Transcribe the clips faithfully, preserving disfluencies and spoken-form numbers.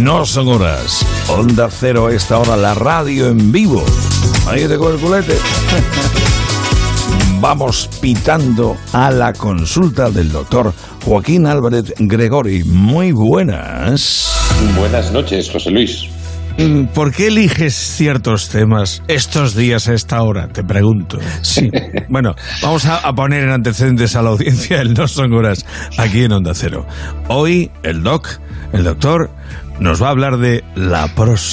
No son horas. Onda Cero a esta hora, la radio en vivo. Ahí te coge el culete. Vamos pitando a la consulta del doctor Joaquín Álvarez Gregori. Muy buenas. Buenas noches, José Luis. ¿Por qué eliges ciertos temas estos días a esta hora? Te pregunto. Sí. Bueno, vamos a, a poner en antecedentes a la audiencia el No Son Horas aquí en Onda Cero. Hoy el doc, el doctor, nos va a hablar de la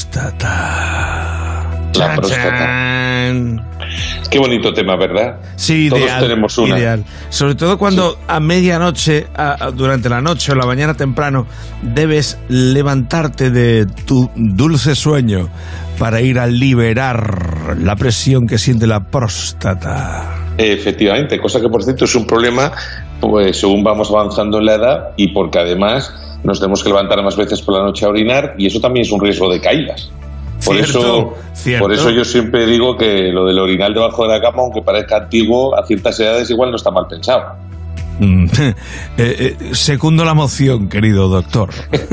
próstata. La próstata. Qué bonito tema, ¿verdad? Sí, todos ideal, tenemos una. Ideal. Sobre todo cuando sí. a medianoche, a, a, durante la noche o la mañana temprano, debes levantarte de tu dulce sueño para ir a liberar la presión que siente la próstata. Efectivamente, cosa que por cierto es un problema, pues según vamos avanzando en la edad y porque además nos tenemos que levantar más veces por la noche a orinar y eso también es un riesgo de caídas. Por cierto, eso, cierto. por eso yo siempre digo que lo del orinar debajo de la cama, aunque parezca antiguo, a ciertas edades igual no está mal pensado. Mm, eh, eh, secundo la moción, querido doctor.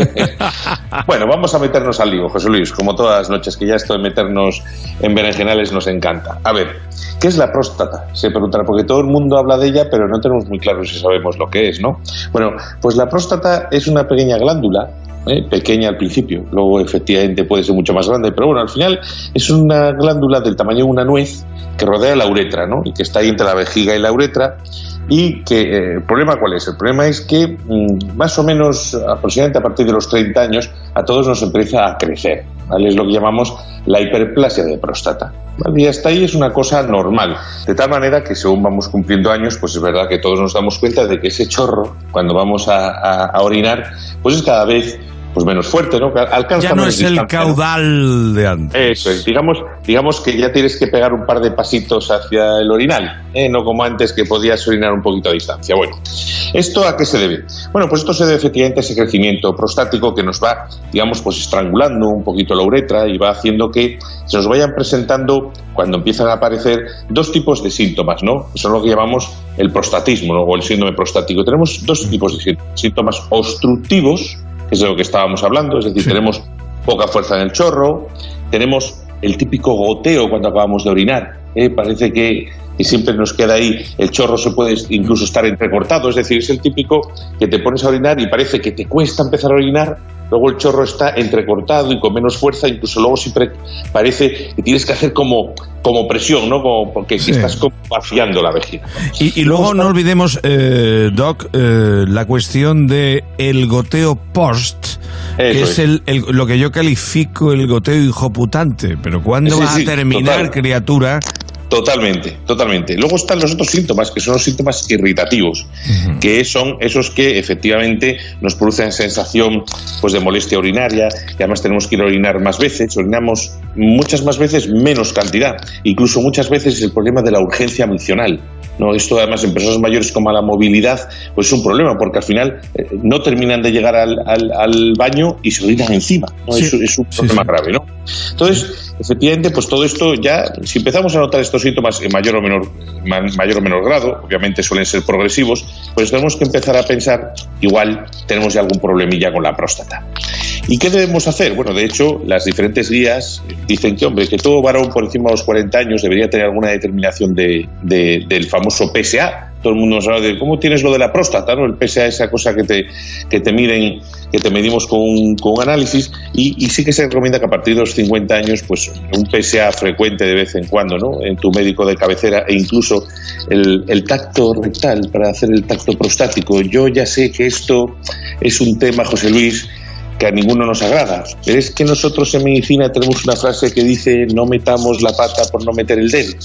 Bueno, vamos a meternos al lío, José Luis, como todas las noches, que ya esto de meternos en berenjenales nos encanta. A ver, ¿qué es la próstata? Se preguntará, porque todo el mundo habla de ella, pero no tenemos muy claro si sabemos lo que es, ¿no? Bueno, pues la próstata es una pequeña glándula, ¿eh? pequeña al principio, luego efectivamente puede ser mucho más grande, pero bueno, al final es una glándula del tamaño de una nuez que rodea la uretra, ¿no? Y que está ahí entre la vejiga y la uretra. Y que eh, el problema ¿cuál es? El problema es que mmm, más o menos aproximadamente a partir de los treinta años a todos nos empieza a crecer, ¿vale? Es lo que llamamos la hiperplasia de próstata, ¿vale? Y hasta ahí es una cosa normal, de tal manera que según vamos cumpliendo años, pues es verdad que todos nos damos cuenta de que ese chorro, cuando vamos a, a, a orinar, pues es cada vez pues menos fuerte, ¿no? Alcanza ya no es el distancia, caudal, ¿no? De antes. Eso es, digamos, digamos que ya tienes que pegar un par de pasitos hacia el orinal, ¿eh? No como antes que podías orinar un poquito a distancia. Bueno, ¿esto a qué se debe? Bueno, pues esto se debe efectivamente a ese crecimiento prostático que nos va, digamos, pues estrangulando un poquito la uretra y va haciendo que se nos vayan presentando, cuando empiezan a aparecer, dos tipos de síntomas, ¿no? Son lo que llamamos el prostatismo, ¿no? O el síndrome prostático. Tenemos dos tipos de síntomas obstructivos, que es de lo que estábamos hablando, es decir, sí. Tenemos poca fuerza en el chorro, tenemos el típico goteo cuando acabamos de orinar, ¿eh? Parece que, que siempre nos queda ahí, el chorro se puede incluso estar entrecortado, es decir, es el típico que te pones a orinar y parece que te cuesta empezar a orinar, luego el chorro está entrecortado y con menos fuerza, incluso luego siempre parece que tienes que hacer como, como presión, ¿no? Como porque sí. Estás como vaciando la vejiga. Y, y luego no olvidemos, eh, Doc, eh, la cuestión de el goteo post, que es, es. El, el, lo que yo califico el goteo hijoputante. Pero ¿cuándo sí, va sí, a terminar, total. criatura? Totalmente, totalmente. Luego están los otros síntomas, que son los síntomas irritativos, uh-huh. que son esos que efectivamente nos producen sensación pues de molestia urinaria, y además tenemos que ir a orinar más veces, orinamos muchas más veces, menos cantidad. Incluso muchas veces es el problema de la urgencia miccional, ¿no? Esto además en personas mayores como la movilidad pues es un problema, porque al final eh, no terminan de llegar al, al, al baño y se orinan encima, ¿no? Sí. Eso es un problema sí, sí. grave, ¿no? Entonces, efectivamente, pues todo esto ya, si empezamos a notar estos síntomas en mayor o menor, mayor o menor grado, obviamente suelen ser progresivos, pues tenemos que empezar a pensar, igual tenemos ya algún problemilla con la próstata. ¿Y qué debemos hacer? Bueno, de hecho, las diferentes guías dicen que, hombre, que todo varón por encima de los cuarenta años debería tener alguna determinación de, de, del famoso P S A. Todo el mundo nos habla de cómo tienes lo de la próstata, ¿no? El P S A es esa cosa que te, que te miden, que te medimos con un, con un análisis, y, y sí que se recomienda que a partir de los cincuenta años, pues un P S A frecuente de vez en cuando, ¿no? En tu médico de cabecera, e incluso el, el tacto rectal para hacer el tacto prostático. Yo ya sé que esto es un tema, José Luis, que a ninguno nos agrada, pero es que nosotros en medicina tenemos una frase que dice: no metamos la pata por no meter el dedo.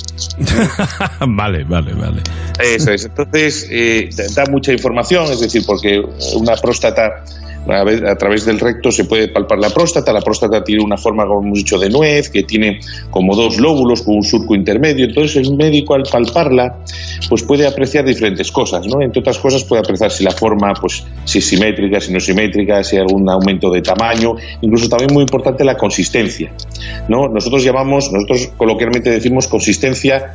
Vale, vale, vale. Eso es. Entonces, eh, da mucha información, es decir, porque una próstata, a, ver, a través del recto se puede palpar la próstata. La próstata tiene una forma, como hemos dicho, de nuez, que tiene como dos lóbulos con un surco intermedio. Entonces el médico, al palparla, pues puede apreciar diferentes cosas, ¿no? Entre otras cosas puede apreciar si la forma, pues si es simétrica, si no es simétrica, si hay algún aumento de tamaño, incluso también muy importante la consistencia, ¿no? Nosotros llamamos, nosotros coloquialmente decimos consistencia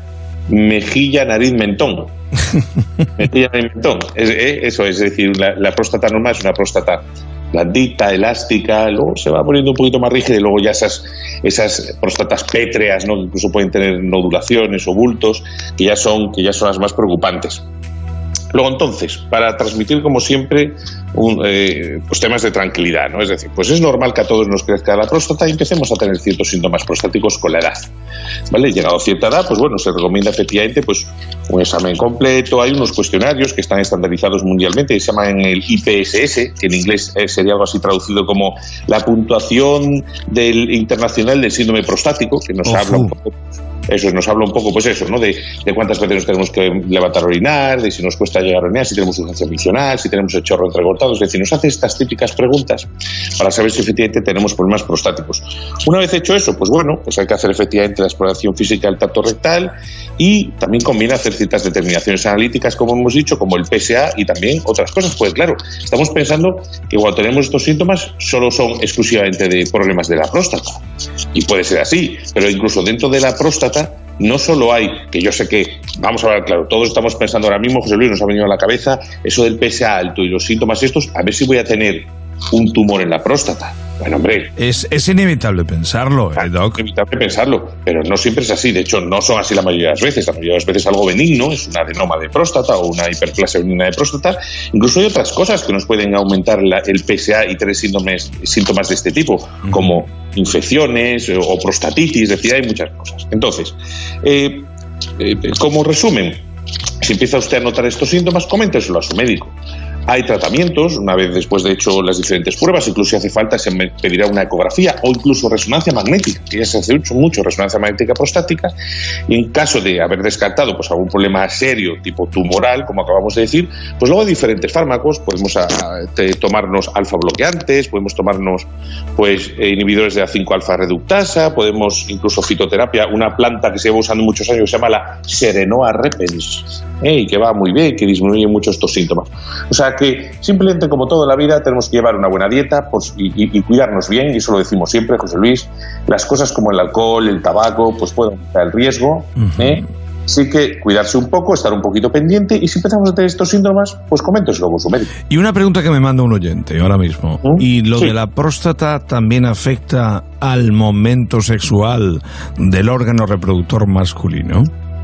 mejilla, nariz, mentón. Mejilla, nariz, mentón. Es, eh, eso es, es decir, la, la próstata normal es una próstata blandita, elástica, luego se va poniendo un poquito más rígida y luego ya esas, esas próstatas pétreas, ¿no? Que incluso pueden tener nodulaciones o bultos, que ya son, que ya son las más preocupantes. Luego, entonces, para transmitir, como siempre, un, eh, pues temas de tranquilidad, ¿no? Es decir, pues es normal que a todos nos crezca la próstata y empecemos a tener ciertos síntomas prostáticos con la edad, ¿vale? Llegado a cierta edad, pues bueno, se recomienda efectivamente pues un examen completo. Hay unos cuestionarios que están estandarizados mundialmente, que se llaman el I P S S, que en inglés sería algo así traducido como la puntuación del internacional del síndrome prostático, que nos Ojo. habla un poco... Eso nos habla un poco, pues eso, ¿no? De, de cuántas veces nos tenemos que levantar a orinar, de si nos cuesta llegar a orinar, si tenemos urgencia funcional, si tenemos el chorro entrecortado. Es decir, nos hace estas típicas preguntas para saber si efectivamente tenemos problemas prostáticos. Una vez hecho eso, pues bueno, pues hay que hacer efectivamente la exploración física del tracto rectal y también conviene hacer ciertas determinaciones analíticas, como hemos dicho, como el P S A y también otras cosas. Pues claro, estamos pensando que cuando tenemos estos síntomas solo son exclusivamente de problemas de la próstata. Y puede ser así, pero incluso dentro de la próstata no solo hay, que yo sé que, vamos a ver, claro, todos estamos pensando ahora mismo, José Luis, nos ha venido a la cabeza eso del P S A alto y los síntomas estos, a ver si voy a tener un tumor en la próstata. Bueno, hombre... Es, es inevitable pensarlo, ¿eh, Doc? Es inevitable pensarlo, pero no siempre es así. De hecho, no son así la mayoría de las veces. La mayoría de las veces algo benigno, es un adenoma de próstata o una hiperplasia benigna de próstata. Incluso hay otras cosas que nos pueden aumentar la, el P S A y tener síntomas, síntomas de este tipo, uh-huh. como infecciones o, o prostatitis, es decir, hay muchas cosas. Entonces, eh, eh, como resumen, si empieza usted a notar estos síntomas, coménteselo a su médico. Hay tratamientos, una vez después de hecho las diferentes pruebas, incluso si hace falta se pedirá una ecografía o incluso resonancia magnética, que ya se hace mucho, mucho resonancia magnética prostática, y en caso de haber descartado pues algún problema serio, tipo tumoral, como acabamos de decir, pues luego hay diferentes fármacos, podemos a, a, te, tomarnos alfa bloqueantes, podemos tomarnos pues inhibidores de A cinco alfa reductasa, podemos incluso fitoterapia, una planta que se lleva usando muchos años que se llama la Serenoa repens, ¿eh? Y que va muy bien, que disminuye mucho estos síntomas. O sea que simplemente, como todo en la vida, tenemos que llevar una buena dieta pues, y, y, y cuidarnos bien, y eso lo decimos siempre, José Luis. Las cosas como el alcohol, el tabaco, pues pueden aumentar el riesgo, uh-huh. ¿eh? Así que cuidarse un poco, estar un poquito pendiente, y si empezamos a tener estos síntomas, pues coménteselo con su médico. Y una pregunta que me manda un oyente ahora mismo, ¿Mm? ¿Y lo sí. de la próstata también afecta al momento sexual del órgano reproductor masculino?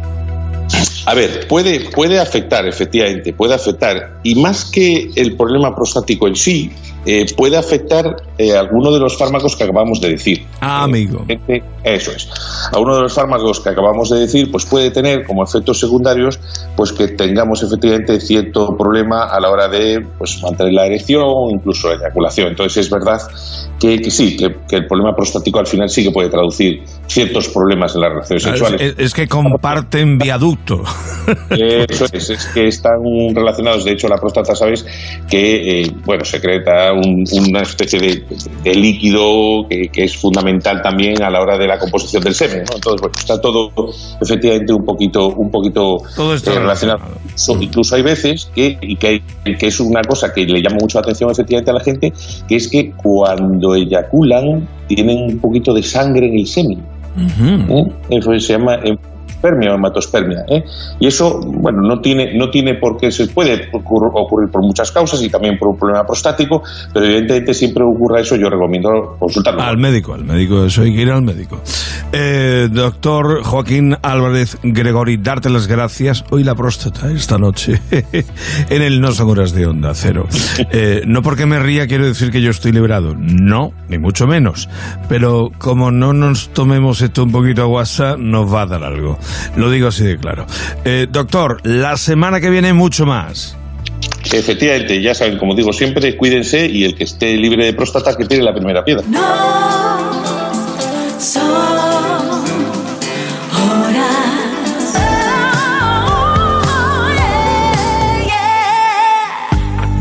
A ver, puede, puede afectar, efectivamente, puede afectar, y más que el problema prostático en sí, eh, puede afectar eh, alguno de los fármacos que acabamos de decir. Ah, amigo. Eh, eso es. Alguno de los fármacos que acabamos de decir, pues puede tener como efectos secundarios, pues que tengamos efectivamente cierto problema a la hora de pues mantener la erección o incluso la eyaculación. Entonces es verdad que, que sí, que, que el problema prostático al final sí que puede traducir ciertos problemas en las relaciones sexuales. Es, es que comparten viaducto. Eso es, es que están relacionados. De hecho, la próstata, sabes que, eh, bueno, secreta un, una especie de, de líquido que, que es fundamental también a la hora de la composición del semen, ¿no? Entonces, bueno, está todo efectivamente un poquito, un poquito todo está eh, relacionado. relacionado. Incluso hay veces que, y que, hay, que es una cosa que le llama mucho la atención efectivamente a la gente, que es que cuando eyaculan tienen un poquito de sangre en el semen. Uh-huh. ¿Eh? Eso se llama espermia o hematospermia, ¿eh? Y eso, bueno, no tiene, no tiene por qué, se puede ocurrir, ocurrir por muchas causas y también por un problema prostático, pero evidentemente siempre ocurra eso, yo recomiendo consultarlo. Al médico, al médico, eso hay que ir al médico. Eh, doctor Joaquín Álvarez Gregori, darte las gracias. Hoy la próstata, esta noche, en el No Son Horas de Onda Cero. Eh, no porque me ría quiero decir que yo estoy liberado, no, ni mucho menos, pero como no nos tomemos esto un poquito a WhatsApp, nos va a dar algo. Lo digo así de claro. Eh, doctor, la semana que viene mucho más. Efectivamente, ya saben, como digo siempre, cuídense y el que esté libre de próstata que tire la primera piedra. No, so